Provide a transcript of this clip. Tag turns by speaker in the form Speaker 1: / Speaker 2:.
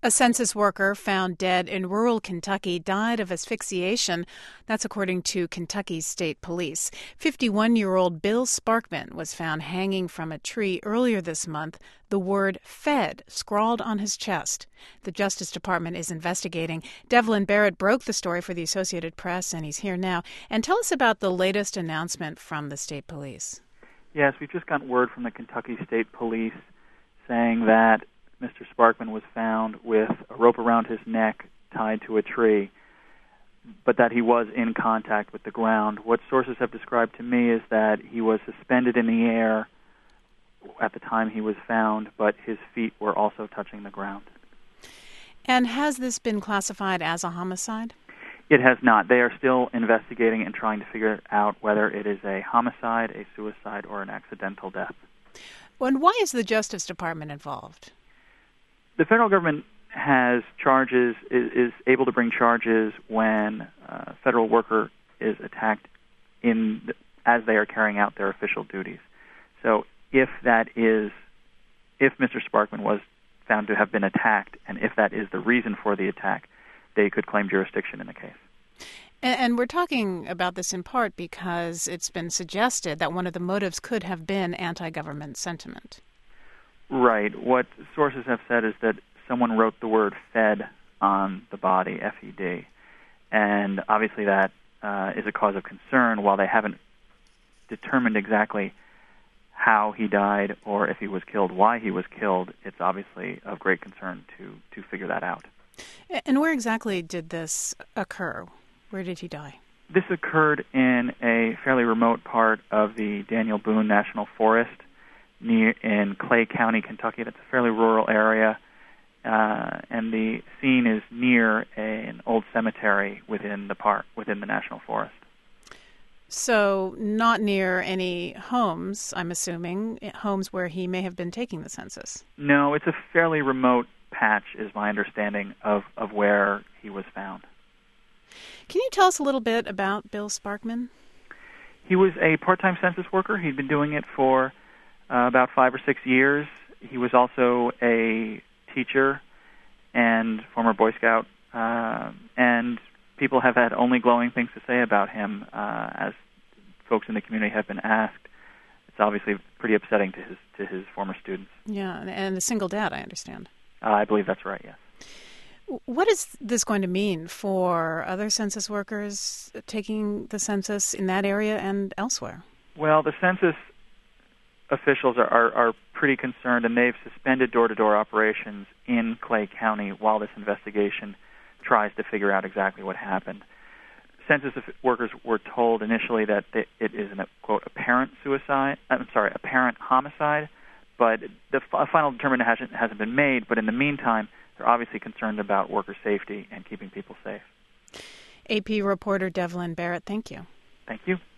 Speaker 1: A census worker found dead in rural Kentucky died of asphyxiation. That's according to Kentucky State Police. 51-year-old Bill Sparkman was found hanging from a tree earlier this month, the word "Fed" scrawled on his chest. The Justice Department is investigating. Devlin Barrett broke the story for the Associated Press, and he's here now. And tell us about the latest announcement from the state police.
Speaker 2: Yes, we've just got word from the Kentucky State Police saying that Mr. Sparkman was found with a rope around his neck tied to a tree, but that he was in contact with the ground. What sources have described to me is that he was suspended in the air at the time he was found, but his feet were also touching the ground.
Speaker 1: And has this been classified as a homicide?
Speaker 2: It has not. They are still investigating and trying to figure out whether it is a homicide, a suicide, or an accidental death. And
Speaker 1: why is the Justice Department involved?
Speaker 2: The federal government has charges, is able to bring charges when a federal worker is attacked as they are carrying out their official duties. So if Mr. Sparkman was found to have been attacked, and if that is the reason for the attack, they could claim jurisdiction in the case.
Speaker 1: And we're talking about this in part because it's been suggested that one of the motives could have been anti-government sentiment.
Speaker 2: Right. What sources have said is that someone wrote the word "Fed" on the body, F-E-D, and obviously that is a cause of concern. While they haven't determined exactly how he died or if he was killed, why he was killed, it's obviously of great concern to figure that out.
Speaker 1: And where exactly did this occur? Where did he die?
Speaker 2: This occurred in a fairly remote part of the Daniel Boone National Forest in Clay County, Kentucky. That's a fairly rural area, and the scene is near an old cemetery within the national forest.
Speaker 1: So not near any homes, I'm assuming, homes where he may have been taking the census.
Speaker 2: No, it's a fairly remote patch, is my understanding of where he was found.
Speaker 1: Can you tell us a little bit about Bill Sparkman?
Speaker 2: He was a part-time census worker. He'd been doing it for about 5 or 6 years. He was also a teacher and former Boy Scout, and people have had only glowing things to say about him as folks in the community have been asked. It's obviously pretty upsetting to his former students.
Speaker 1: Yeah, and a single dad, I understand.
Speaker 2: I believe that's right, yes.
Speaker 1: What is this going to mean for other census workers taking the census in that area and elsewhere?
Speaker 2: Well, the census officials are pretty concerned, and they've suspended door-to-door operations in Clay County while this investigation tries to figure out exactly what happened. Census workers were told initially that it is an, quote, apparent homicide, but the final determination hasn't been made. But in the meantime, they're obviously concerned about worker safety and keeping people safe.
Speaker 1: AP reporter Devlin Barrett, thank you.
Speaker 2: Thank you.